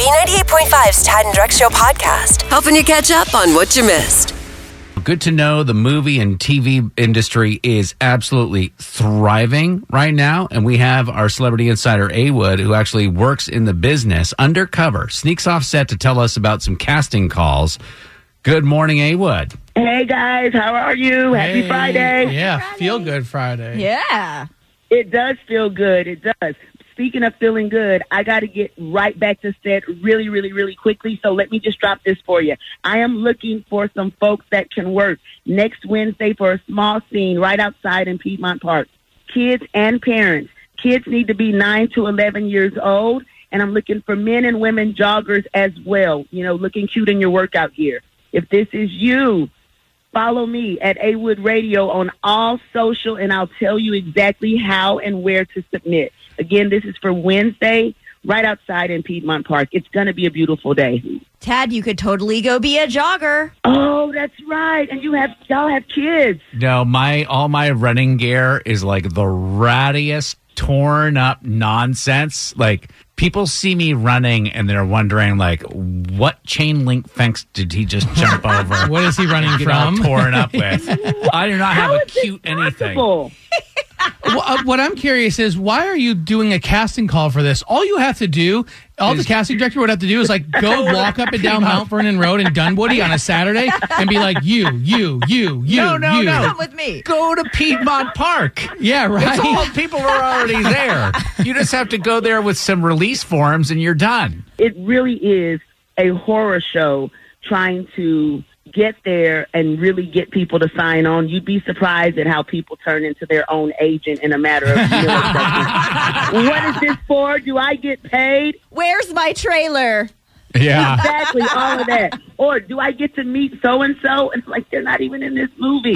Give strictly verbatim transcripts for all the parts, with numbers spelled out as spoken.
B ninety-eight point five's Tad and Drex Show podcast, helping you catch up on what you missed. Good to know the movie and T V industry is absolutely thriving right now. And we have our celebrity insider, A. Wood, who actually works in the business undercover, sneaks off set to tell us about some casting calls. Good morning, A. Wood. Hey, guys. How are you? Happy Hey. Friday. Yeah, Friday. feel good Friday. Yeah. It does feel good. It does. Speaking of feeling good, I got to get right back to set really, really, really quickly. So let me just drop this for you. I am looking for some folks that can work next Wednesday for a small scene right outside in Piedmont Park. Kids and parents. Kids need to be nine to eleven years old. And I'm looking for men and women joggers as well, you know, looking cute in your workout gear. If this is you, follow me at A Wood Radio on all social, and I'll tell you exactly how and where to submit. Again, this is for Wednesday, right outside in Piedmont Park. It's going to be a beautiful day. Tad, you could totally go be a jogger. Oh, that's right. And you have y'all have kids. No, my all my running gear is like the rattiest, torn up nonsense. Like, people see me running and they're wondering, like, what chain link fence did he just jump over? What is he running Get all from? torn up with. I do not have How a is this cute anything. possible? Well, uh, what I'm curious is, why are you doing a casting call for this? All you have to do, all the casting director would have to do is like go walk up and down Mount Vernon Road in Dunwoody on a Saturday and be like, you, you, you, you, No, no, you. no. Come with me. Go to Piedmont Park. Yeah, It's all right. people are already there. You just have to go there with some release forms and you're done. It really is a horror show trying to get there and really get people to sign on. You'd be surprised at how people turn into their own agent in a matter of milliseconds. What is this for? Do I get paid? Where's my trailer? Yeah. Exactly, all of that. Or do I get to meet so-and-so? And it's like, they're not even in this movie.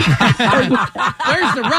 Where's the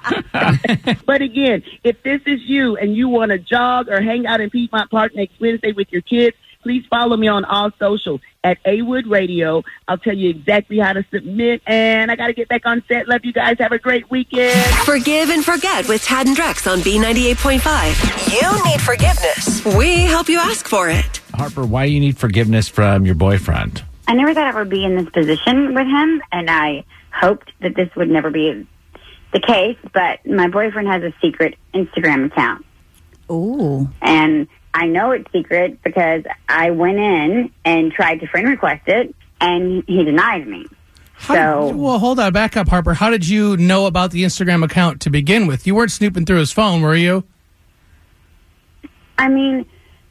rock? But again, if this is you and you want to jog or hang out in Piedmont Park next Wednesday with your kids, please follow me on all social at A Wood Radio. I'll tell you exactly how to submit. And I got to get back on set. Love you guys. Have a great weekend. Forgive and forget with Tad and Drex on B ninety-eight point five. You need forgiveness. We help you ask for it. Harper, why do you need forgiveness from your boyfriend? I never thought I would be in this position with him, and I hoped that this would never be the case, but my boyfriend has a secret Instagram account. Ooh. And I know it's secret because I went in and tried to friend request it, and he denied me. How So- did- well, hold on, back up, Harper. How did you know about the Instagram account to begin with? You weren't snooping through his phone, were you? I mean,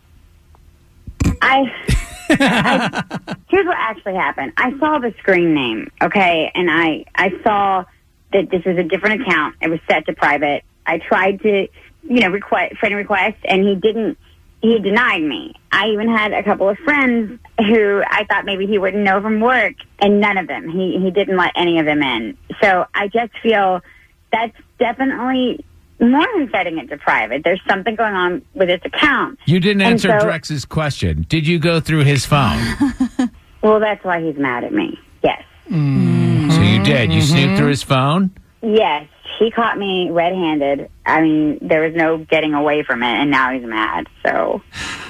I, I here's what actually happened. I saw the screen name, okay, and I I saw that this was a different account. It was set to private. I tried to, you know, request friend request, and he didn't. He denied me. I even had a couple of friends who I thought maybe he wouldn't know from work, and none of them. He he didn't let any of them in. So I just feel that's definitely more than setting it to private. There's something going on with his account. You didn't And answer so- Drex's question. Did you go through his phone? Well, that's why he's mad at me. Yes. So you did. You snooped through his phone? Yes. He caught me red-handed. I mean, there was no getting away from it, and now he's mad. So,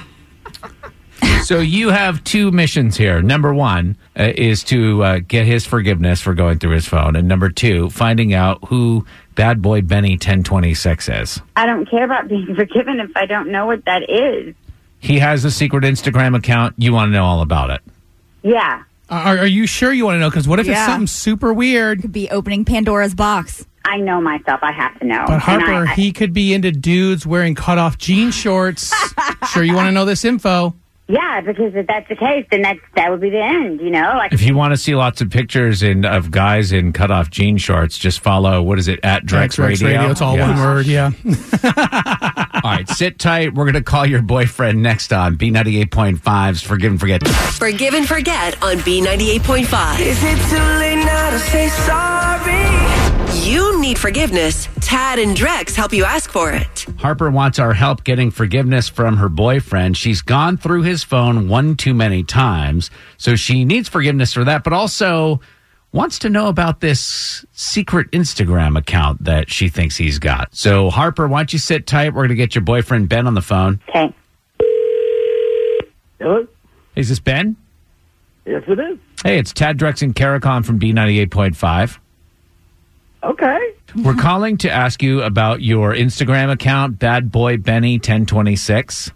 So you have two missions here. Number one uh, is to uh, get his forgiveness for going through his phone. And number two, finding out who Bad Boy Benny ten twenty-six is. I don't care about being forgiven if I don't know what that is. He has a secret Instagram account. You want to know all about it. Yeah. Are, are you sure you want to know? Because what if it's Yeah. something super weird? Could be opening Pandora's box. I know myself. I have to know. But And Harper, I, I, he could be into dudes wearing cut-off jean shorts. Sure you want to know this info? yeah, because if that's the case, then that's, that would be the end, you know? Like, If you want to see lots of pictures in, of guys in cutoff jean shorts, just follow, what is it, at Drex Drex Radio? It's all Yeah. one word, yeah. All right, sit tight. We're going to call your boyfriend next on B ninety-eight point five's Forgive and Forget. Forgive and forget on B ninety-eight point five. Is it too late now to say sorry? You need forgiveness. Tad and Drex help you ask for it. Harper wants our help getting forgiveness from her boyfriend. She's gone through his phone one too many times, so she needs forgiveness for that, but also wants to know about this secret Instagram account that she thinks he's got. So, Harper, why don't you sit tight? We're going to get your boyfriend Ben on the phone. okay. Hello? Is this Ben? Yes, it is. Hey, it's Tad Drex and Caricon from B ninety-eight point five. Okay. We're calling to ask you about your Instagram account, Bad Boy Benny ten twenty-six.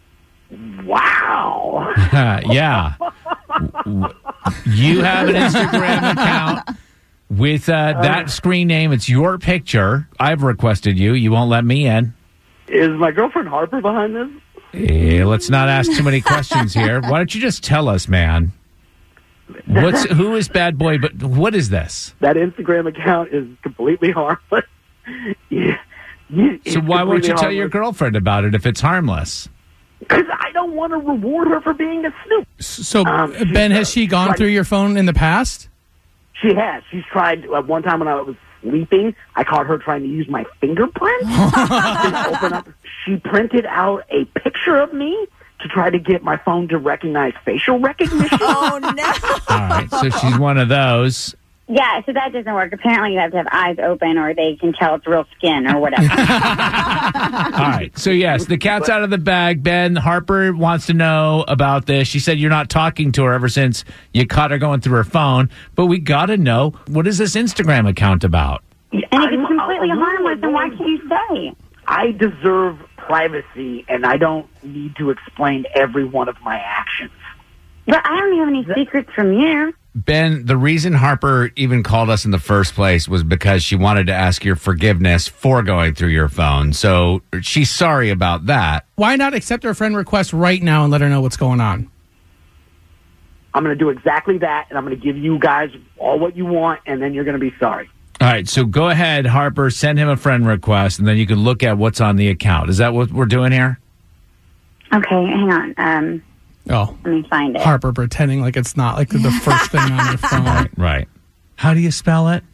Wow. Yeah. You have an Instagram account with uh, that screen name. It's your picture. I've requested you. You won't let me in. Is my girlfriend Harper behind this? Hey, let's not ask too many questions here. Why don't you just tell us, man? What's who is Bad Boy? But what is this? That Instagram account is completely harmless. Yeah. Yeah, So why won't you completely tell your harmless. girlfriend about it if it's harmless? Because I don't want to reward her for being a snoop. So, Um, she- Ben, has she gone right. through your phone in the past? She has. She's tried. Uh, one time when I was sleeping, I caught her trying to use my fingerprint. to open up. She printed out a picture of me to try to get my phone to recognize facial recognition. Oh, no. All right, so she's one of those. Yeah, so that doesn't work. Apparently you have to have eyes open or they can tell it's real skin or whatever. All right, so yes, the cat's out of the bag. Ben, Harper wants to know about this. She said you're not talking to her ever since you caught her going through her phone. But we got to know, what is this Instagram account about? And if I'm it's completely a little harmless, then why annoyed. can't you say? I deserve privacy, and I don't need to explain every one of my actions. But I don't have any secrets from you. Ben, the reason Harper even called us in the first place was because she wanted to ask your forgiveness for going through your phone. So she's sorry about that. Why not accept her friend request right now and let her know what's going on? I'm going to do exactly that, and I'm going to give you guys all what you want, and then you're going to be sorry. All right, so go ahead, Harper, send him a friend request, and then you can look at what's on the account. Is that what we're doing here? Okay, hang on. Um, Oh, let me find it. Harper pretending like it's not like the first thing on your phone. Right, right. How do you spell it?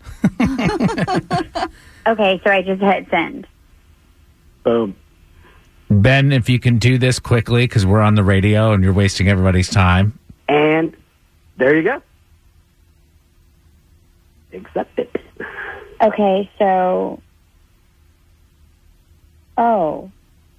Okay, so I just hit send. Boom. Ben, if you can do this quickly, because we're on the radio and you're wasting everybody's time. And there you go. Accept it. Okay, so... Oh.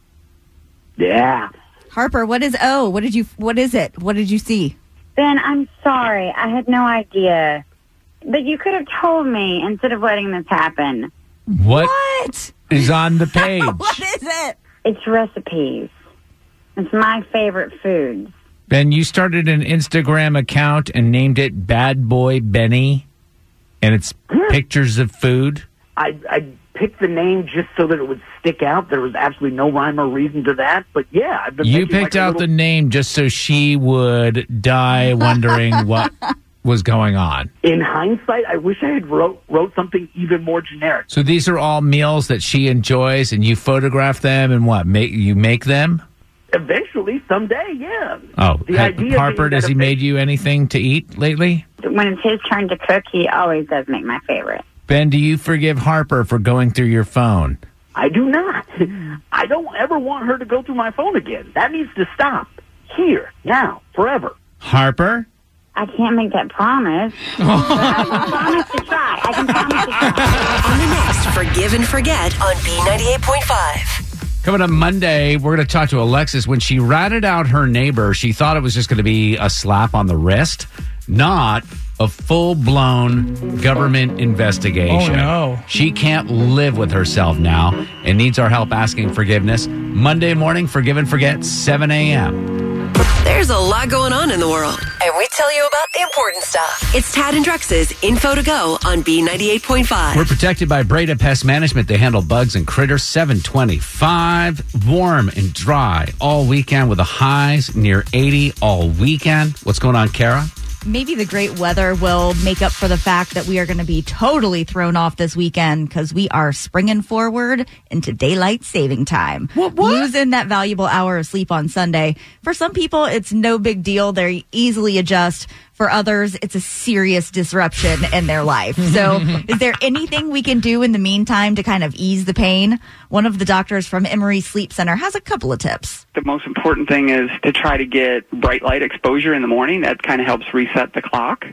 Yeah. Harper, what is O? What did you? What is it? What did you see? Ben, I'm sorry. I had no idea. But you could have told me instead of letting this happen. What What? is on the page? What is it? It's recipes. It's my favorite foods. Ben, you started an Instagram account and named it Bad Boy Benny, and it's pictures of food. I, I picked the name just so that it would stick out. There was absolutely no rhyme or reason to that. But yeah, I've been You making picked like a out the little- name just so she would die wondering what was going on. In hindsight, I wish I had wrote wrote something even more generic. So these are all meals that she enjoys, and you photograph them and what? Make you make them? Eventually, someday, yeah. Oh, the ha- idea Harper, being has that he if made you anything to eat lately? When it's his turn to cook, he always does make my favorite. Ben, do you forgive Harper for going through your phone? I do not. I don't ever want her to go through my phone again. That needs to stop. Here, now, forever. Harper? I can't make that promise. But I can promise to try. I can promise to try. On the next Forgive and Forget on B ninety-eight point five. Coming up Monday, we're going to talk to Alexis. When she ratted out her neighbor, she thought it was just going to be a slap on the wrist, not a full-blown government investigation. Oh, no. She can't live with herself now and needs our help asking forgiveness. Monday morning, Forgive and Forget, seven a.m. There's a lot going on in the world, and we tell you about the important stuff. It's Tad and Drex's Info to Go on B ninety-eight point five. We're protected by Breda Pest Management. They handle bugs and critters. seven twenty-five. Warm and dry all weekend with the highs near eighty all weekend. What's going on, Kara? Maybe the great weather will make up for the fact that we are going to be totally thrown off this weekend because we are springing forward into daylight saving time. What, what? Losing that valuable hour of sleep on Sunday. For some people, it's no big deal. They easily adjust. For others, it's a serious disruption in their life. So is there anything we can do in the meantime to kind of ease the pain? One of the doctors from Emory Sleep Center has a couple of tips. The most important thing is to try to get bright light exposure in the morning. That kind of helps reset the clock.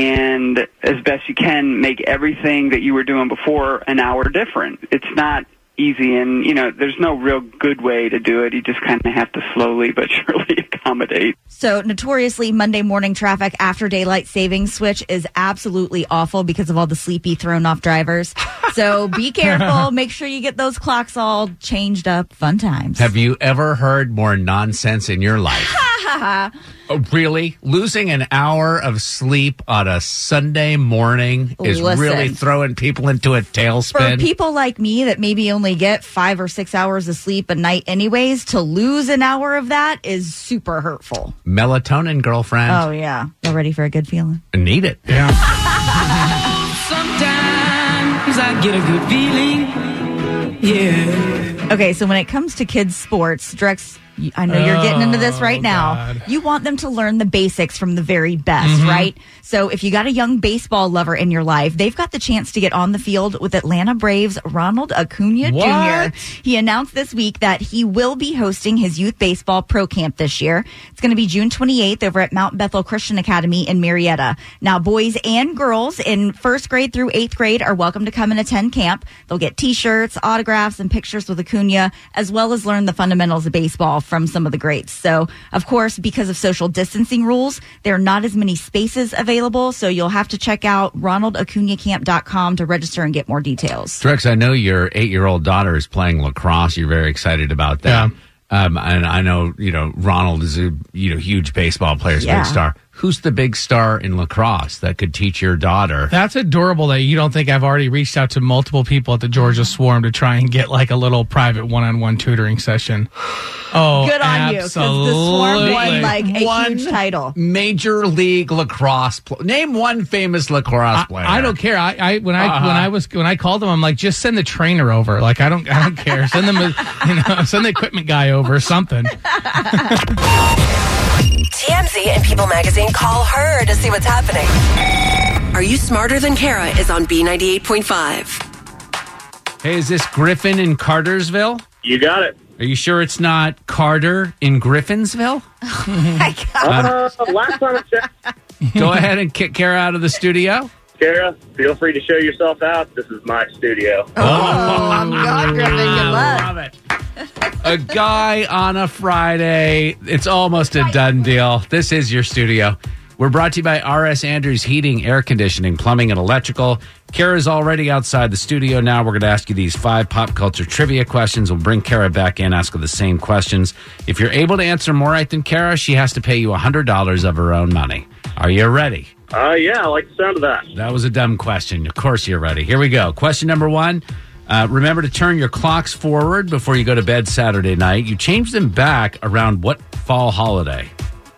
And as best you can, make everything that you were doing before an hour different. It's not easy. And, you know, there's no real good way to do it. You just kind of have to slowly but surely accommodate. So notoriously, Monday morning traffic after daylight savings switch is absolutely awful because of all the sleepy, thrown off drivers. So be careful. Make sure you get those clocks all changed up. Fun times. Have you ever heard more nonsense in your life? Oh, really? Losing an hour of sleep on a Sunday morning is Listen. really throwing people into a For tailspin? people like me that maybe only get five or six hours of sleep a night anyways, to lose an hour of that is super hurtful. Melatonin, girlfriend. Oh, yeah. You ready for a good feeling? Need it. Yeah. Sometimes I get a good feeling. Yeah. Okay, so when it comes to kids' sports, Drex, I know you're getting into this right Oh, now. God. You want them to learn the basics from the very best, Mm-hmm. right? So if you got a young baseball lover in your life, they've got the chance to get on the field with Atlanta Braves' Ronald Acuna What? Junior He announced this week that he will be hosting his youth baseball pro camp this year. It's going to be June twenty-eighth over at Mount Bethel Christian Academy in Marietta. Now, boys and girls in first grade through eighth grade are welcome to come and attend camp. They'll get t-shirts, autographs, and pictures with Acuna, as well as learn the fundamentals of baseball from some of the greats. So, of course, because of social distancing rules, there are not as many spaces available, so you'll have to check out ronald acuna camp dot com to register and get more details. Drex, I know your eight-year-old daughter is playing lacrosse. You're very excited about that. Yeah. Um, and I know, you know, Ronald is a you know huge baseball player, is a Yeah. big star. Who's the big star in lacrosse that could teach your daughter? That's adorable that you don't think I've already reached out to multiple people at the Georgia Swarm to try and get like a little private one-on-one tutoring session. Oh, Good on you, because the Swarm won like a One huge title. Major League Lacrosse. Pl- Name one famous lacrosse I, player. I don't care. I, I when I Uh-huh. when I was when I called them, I'm like, just send the trainer over. Like I don't I don't care. Send them, a, you know, send the equipment guy over or something. T M Z and People Magazine call her to see what's happening. Are You Smarter Than Kara is on B ninety-eight point five. Hey, is this Griffin in Cartersville? You got it. Are you sure it's not Carter in Griffinsville? Uh, last time I checked, Go ahead and kick Kara out of the studio. Kara, feel free to show yourself out. This is my studio. Oh, God, Griffin, good luck. Love it. A guy on a Friday. It's almost a done deal. This is your studio. We're brought to you by R S Andrews Heating, Air Conditioning, Plumbing, and Electrical. Kara's already outside the studio now. We're going to ask you these five pop culture trivia questions. We'll bring Kara back in, ask her the same questions. If you're able to answer more right than Kara, she has to pay you one hundred dollars of her own money. Are you ready? Uh, yeah, I like the sound of that. That was a dumb question. Of course you're ready. Here we go. Question number one. Uh, remember to turn your clocks forward before you go to bed Saturday night. You change them back around what fall holiday?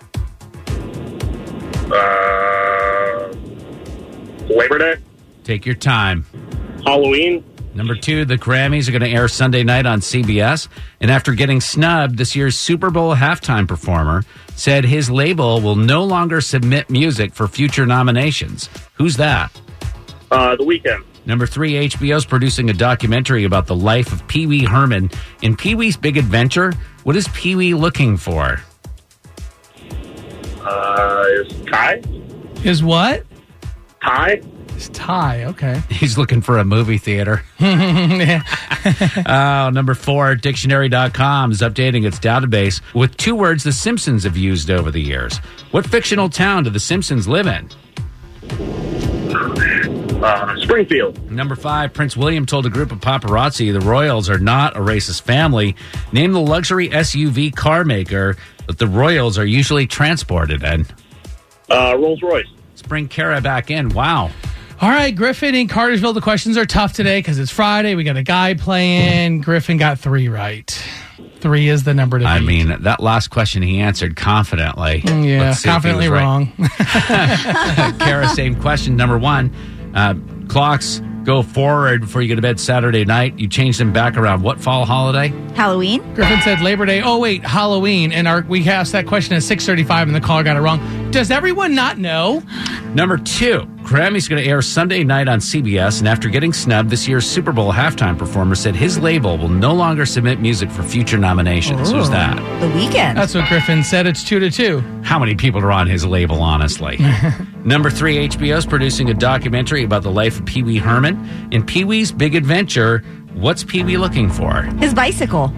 Uh, Labor Day, Take your time. Halloween. Number two, the Grammys are going to air Sunday night on C B S. And after getting snubbed, this year's Super Bowl halftime performer said his label will no longer submit music for future nominations. Who's that? Uh, the Weekend. Number three, H B O's producing a documentary about the life of Pee Wee Herman. In Pee Wee's Big Adventure, what is Pee Wee looking for? Uh, is Ty? Is what? Ty? It's Ty. Okay. He's looking for a movie theater. Oh, number four, dictionary dot com is updating its database with two words the Simpsons have used over the years. What fictional town do the Simpsons live in? Uh, Springfield. Number five, Prince William told a group of paparazzi the Royals are not a racist family. Name the luxury S U V car maker that the Royals are usually transported in. Uh, Rolls Royce. Let's bring Kara back in. Wow. All right, Griffin in Cartersville. The questions are tough today because it's Friday. We got a guy playing. Griffin got three right. Three is the number to beat. I mean, that last question he answered confidently. Yeah, Let's see if he confidently was right. wrong. Kara, same question. Number one, uh, clocks go forward before you go to bed Saturday night. You change them back around what fall holiday? Halloween? Griffin said Labor Day. Oh, wait, Halloween. And our we asked that question at six thirty-five and the caller got it wrong. Does everyone not know? Number two, Grammy's going to air Sunday night on C B S, and after getting snubbed, this year's Super Bowl halftime performer said his label will no longer submit music for future nominations. Who's that? The Weekend. That's what Griffin said. It's two to two. How many people are on his label, honestly? Number three, H B O's producing a documentary about the life of Pee Wee Herman. In Pee Wee's Big Adventure, What's Pee Wee looking for? His bicycle.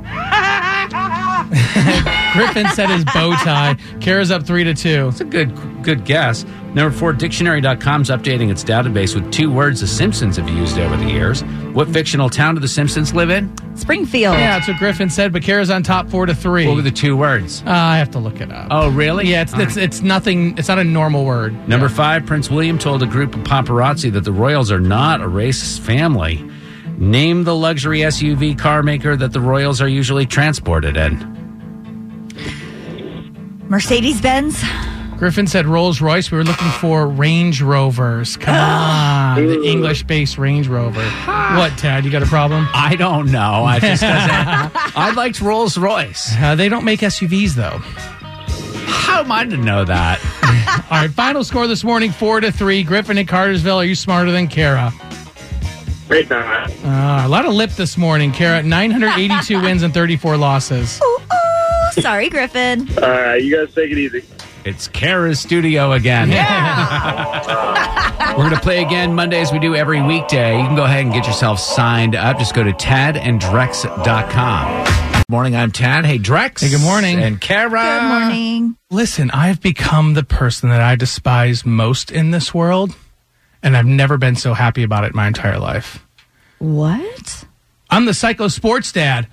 Griffin said his bow tie. Kara's up three to two. That's a good good guess. Number four, dictionary dot com's updating its database with two words the Simpsons have used over the years. What fictional town do the Simpsons live in? Springfield. Yeah, that's what Griffin said, but Kara's on top four to three. What were the two words? Uh, I have to look it up. Oh, really? Yeah, it's it's, it's nothing. It's not a normal word. Number Yeah. five, Prince William told a group of paparazzi that the royals are not a racist family. Name the luxury S U V car maker that the royals are usually transported in. Mercedes-Benz. Griffin said Rolls Royce. We were looking for Range Rovers. Come on, the English-based Range Rover. What, Tad? You got a problem? I don't know. I just doesn't. I liked Rolls Royce. Uh, they don't make S U Vs though. How am I to know that? All right, final score this morning: four to three. Griffin and Cartersville. Are you smarter than Kara? Great time. Uh, a lot of lip this morning, Kara. nine hundred eighty-two wins and thirty-four losses. Ooh, ooh. Sorry, Griffin. All right, you guys take it easy. It's Kara's studio again. Yeah. We're going to play again Monday as we do every weekday. You can go ahead and get yourself signed up. Just go to tad and drex dot com. Good morning, I'm Tad. Hey, Drex. Hey, good morning. And Kara. Good morning. Listen, I've become the person that I despise most in this world, and I've never been so happy about it my entire life. What? I'm the psycho sports dad.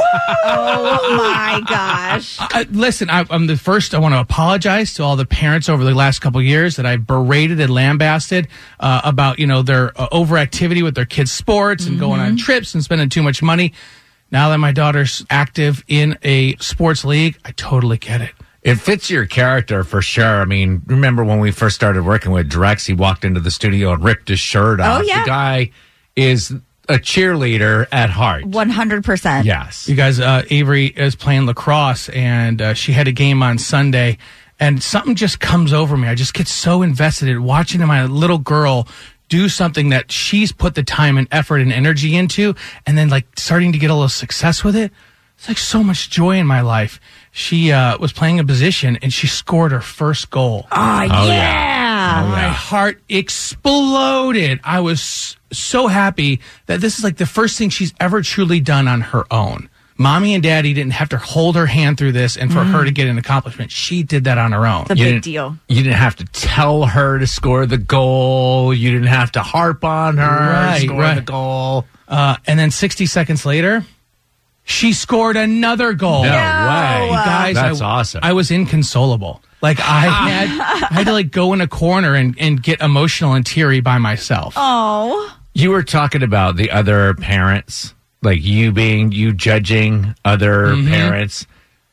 Oh my gosh. Uh, listen, I, I'm the first. I want to apologize to all the parents over the last couple of years that I berated and lambasted uh, about, you know, their uh, overactivity with their kids' sports and mm-hmm. going on trips and spending too much money. Now that my daughter's active in a sports league, I totally get it. It fits your character for sure. I mean, remember when we first started working with Drex, he walked into the studio and ripped his shirt off. Oh, yeah. The guy is a cheerleader at heart. one hundred percent. Yes. You guys, uh, Avery is playing lacrosse, and uh, she had a game on Sunday, and something just comes over me. I just get so invested in watching my little girl do something that she's put the time and effort and energy into, and then like starting to get a little success with it. It's like so much joy in my life. She uh, was playing a position, and she scored her first goal. Oh, oh yeah. yeah. Oh, my yeah. heart exploded. I was so happy that this is like the first thing she's ever truly done on her own. Mommy and Daddy didn't have to hold her hand through this and for mm. her to get an accomplishment. She did that on her own. It's a you big didn't, deal. You didn't have to tell her to score the goal. You didn't have to harp on her right, to score right. the goal. Uh, and then sixty seconds later, she scored another goal. No, no. way. You guys, That's I, awesome. I was inconsolable. Like I had, I had to like go in a corner and, and get emotional and teary by myself. Oh. You were talking about the other parents, like you being, you judging other mm-hmm. parents.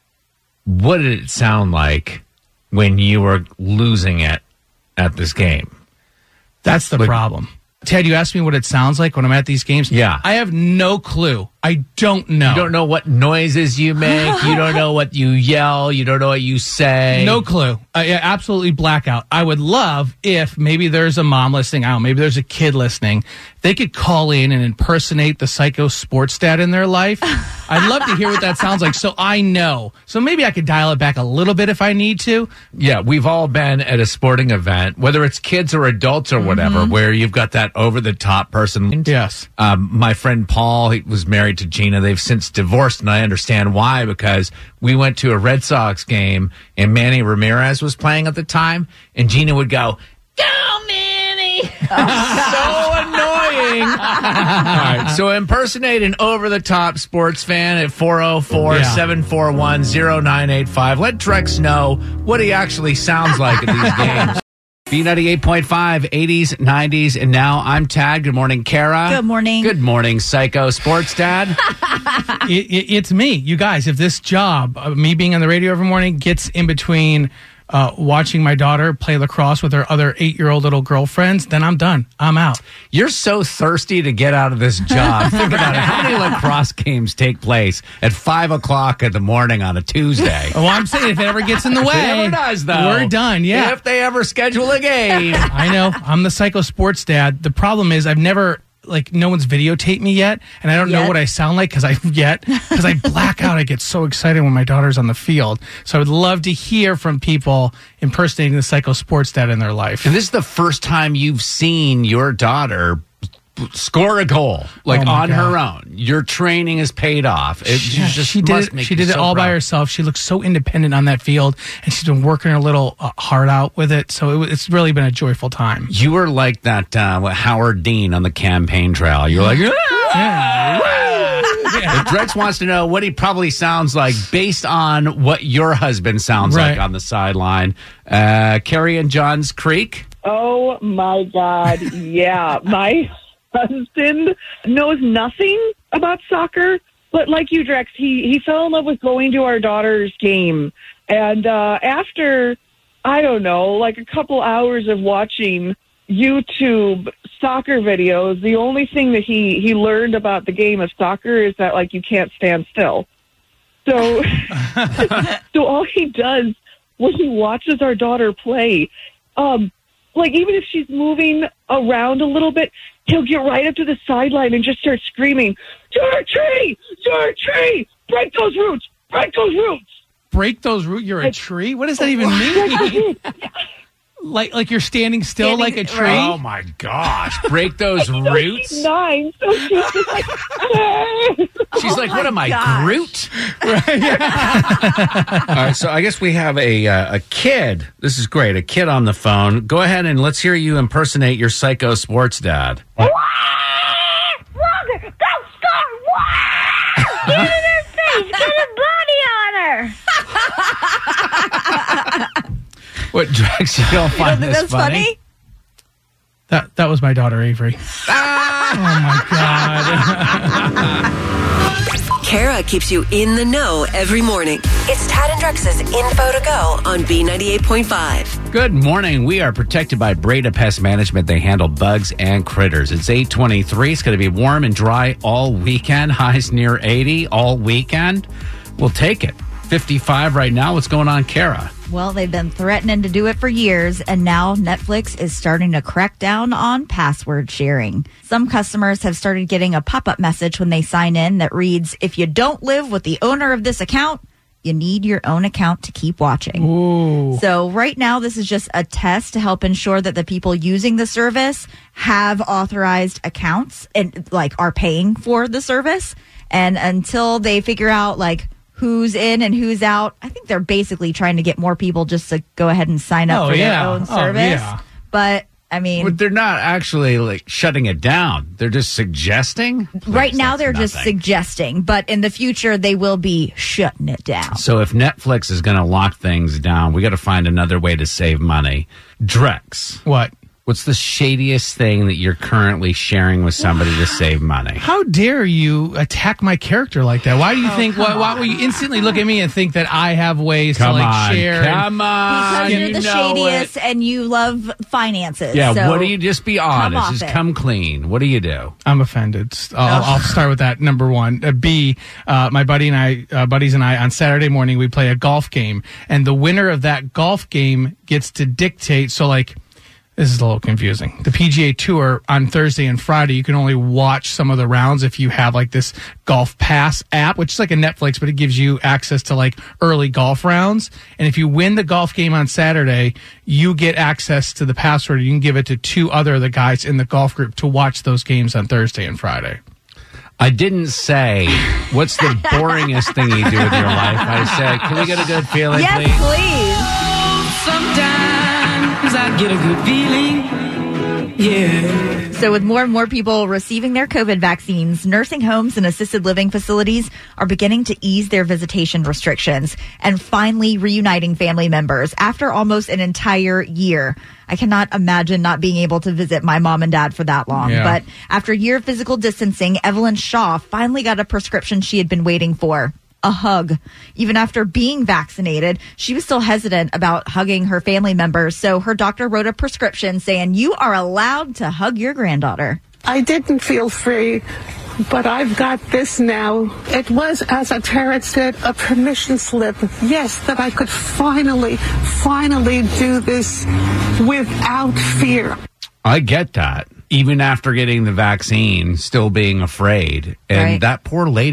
What did it sound like when you were losing it at this game? That's the like, problem. Ted, you asked me what it sounds like when I'm at these games. Yeah. I have no clue. I don't know. You don't know what noises you make. You don't know what you yell. You don't know what you say. No clue. I yeah, absolutely blackout. I would love if maybe there's a mom listening out, maybe there's a kid listening. They could call in and impersonate the psycho sports dad in their life. I'd love to hear what that sounds like so I know. So maybe I could dial it back a little bit if I need to. Yeah, we've all been at a sporting event, whether it's kids or adults or whatever, mm-hmm. where you've got that over-the-top person. Yes. Um, my friend Paul, he was married to Gina. They've since divorced, and I understand why, because we went to a Red Sox game, and Manny Ramirez was playing at the time, and Gina would go, "Go, Manny!" So annoying. All right, so impersonate an over-the-top sports fan at four oh four, seven four one, oh nine eight five. Let Drex know what he actually sounds like at these games. B ninety-eight point five, eighties, nineties, and now I'm Tad. Good morning, Kara. Good morning. Good morning, Psycho Sports Dad. it, it, it's me, you guys. If this job, uh, me being on the radio every morning, gets in between uh, watching my daughter play lacrosse with her other eight-year-old little girlfriends, then I'm done. I'm out. You're so thirsty to get out of this job. Think about it. How many lacrosse games take place at five o'clock in the morning on a Tuesday? Well, I'm saying if it ever gets in the way, if it ever does, though, we're done. Yeah. If they ever schedule a game. I know. I'm the psycho sports dad. The problem is I've never... like no one's videotaped me yet, and I don't yet? know what I sound like because I yet because I black out. I get so excited when my daughter's on the field. So I would love to hear from people impersonating the psycho sports dad in their life. And this is the first time you've seen your daughter score a goal, like Oh, my on God. her own. Your training is paid off. It She, you just she did must it, make she you did it so all by proud. herself. She looks so independent on that field, and she's been working her little uh, heart out with it. So it, wa- it's really been a joyful time. You were like that uh, what, Howard Dean on the campaign trail. You're like, Yeah. But Drex wants to know what he probably sounds like based on what your husband sounds Right. like on the sideline. Uh, Carrie and Johns Creek. Oh my God. Yeah. My husband knows nothing about soccer, but like you, Drex, he, he fell in love with going to our daughter's game. And uh, after, I don't know, like a couple hours of watching YouTube soccer videos, the only thing that he, he learned about the game of soccer is that, like, you can't stand still. So, so all he does when he watches our daughter play, um, like, even if she's moving around a little bit, he'll get right up to the sideline and just start screaming, "You're a tree! You're a tree! Break those roots! Break those roots!" Break those roots. You're a tree. What does that even mean? like like you're standing still Standing- like a tree. Oh my gosh! Break those So roots. she's nine, so she's just like, She's like, "What am I, gosh. Groot?" All right, so I guess we have a uh, a kid. This is great. A kid on the phone. Go ahead and let's hear you impersonate your psycho sports dad. Roger, go score! Get in her face! Get a body on her! What, Drex? You don't You find don't think this that's funny? That that was my daughter Avery. Oh my God. Kara keeps you in the know every morning. It's Tad and Drex's Info to Go on B ninety-eight point five. Good morning. We are protected by Breda Pest Management. They handle bugs and critters. It's eight twenty-three. It's going to be warm and dry all weekend. Highs near eighty all weekend. We'll take it. fifty-five right now. What's going on, Kara? Well, they've been threatening to do it for years, and now Netflix is starting to crack down on password sharing. Some customers have started getting a pop-up message when they sign in that reads, "If you don't live with the owner of this account, you need your own account to keep watching." Ooh. So right now, this is just a test to help ensure that the people using the service have authorized accounts and like are paying for the service. And until they figure out like who's in and who's out, I think they're basically trying to get more people just to go ahead and sign up Oh, for yeah. their own Oh, service. yeah. But I mean, But they're not actually like shutting it down. They're just suggesting. right Please, now that's they're just nothing. suggesting, but in the future they will be shutting it down. So if Netflix is going to lock things down, we got to find another way to save money. Drex, What? what's the shadiest thing that you're currently sharing with somebody to save money? How dare you attack my character like that? Why do you think? Why, why will you instantly look at me and think that I have ways Come to like on, share? and- come on. Because you're you the know shadiest it. and you love finances. Yeah, so what do you just be honest? off Just it. come clean. What do you do? I'm offended. I'll, I'll start with that. Number one. Uh, B, uh, my buddy and I, uh, buddies and I, on Saturday morning, we play a golf game, and the winner of that golf game gets to dictate. So, like, this is a little confusing. The P G A Tour on Thursday and Friday, you can only watch some of the rounds if you have like this Golf Pass app, which is like a Netflix, but it gives you access to like early golf rounds. And if you win the golf game on Saturday, you get access to the password. You can give it to two other of the guys in the golf group to watch those games on Thursday and Friday. I didn't say what's the boringest thing you do with your life. I said, can we get a good feeling, Yes, please? please. Sometimes I get a good feeling. Yeah. So with more and more people receiving their COVID vaccines, nursing homes and assisted living facilities are beginning to ease their visitation restrictions and finally reuniting family members after almost an entire year. I cannot imagine not being able to visit my mom and dad for that long. Yeah. But after a year of physical distancing, Evelyn Shaw finally got a prescription she had been waiting for. A hug. Even after being vaccinated, she was still hesitant about hugging her family members. So her doctor wrote a prescription saying you are allowed to hug your granddaughter. I didn't feel free, but I've got this now. It was, as a parent said, a permission slip. Yes, that I could finally, finally do this without fear. I get that. Even after getting the vaccine, still being afraid. And Right. that poor lady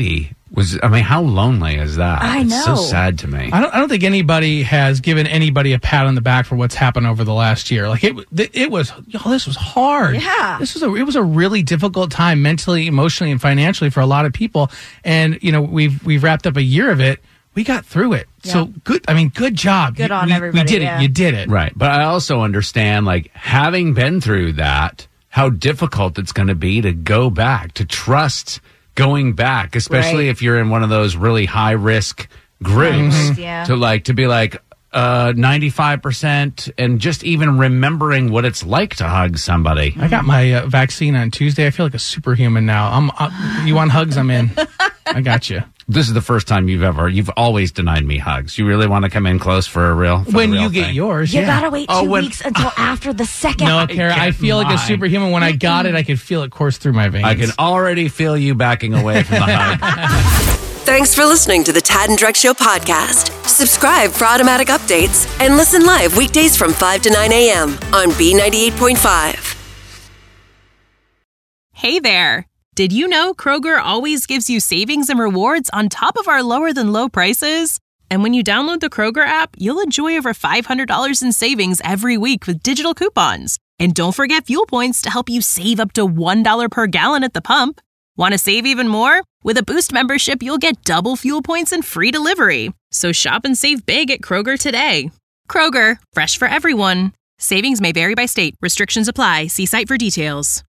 Was I mean, how lonely is that? I It's so know. sad to me. I don't. I don't think anybody has given anybody a pat on the back for what's happened over the last year. Like it, it was. Y'all, this was hard. Yeah. This was a. It was a really difficult time mentally, emotionally, and financially for a lot of people. And you know, we've we've wrapped up a year of it. We got through it. Yeah. So good. I mean, good job. Good You- on we, everybody, We did yeah. it. You did it. Right. But I also understand, like, having been through that, how difficult it's going to be to go back, to trust going back, especially Right. if you're in one of those really high risk groups. Mhm. Yeah. To like, to be like, uh, ninety-five percent and just even remembering what it's like to hug somebody. I got my uh, vaccine on Tuesday. I feel like a superhuman now. I'm. Uh, you want hugs? I'm in. I got you. This is the first time you've ever, you've always denied me hugs. You really want to come in close for a real, for the When real you get thing? yours, You yeah. gotta wait two Oh, when- weeks until after the second. No, Kara, I get feel like a mine. superhuman. When I got it, I could feel it course through my veins. I can already feel you backing away from the hug. Thanks for listening to the Tad and Drex Show podcast. Subscribe for automatic updates and listen live weekdays from five to nine a.m. on B ninety-eight point five. Hey there! Did you know Kroger always gives you savings and rewards on top of our lower than low prices? And when you download the Kroger app, you'll enjoy over five hundred dollars in savings every week with digital coupons. And don't forget fuel points to help you save up to one dollar per gallon at the pump. Want to save even more? With a Boost membership, you'll get double fuel points and free delivery. So shop and save big at Kroger today. Kroger, fresh for everyone. Savings may vary by state. Restrictions apply. See site for details.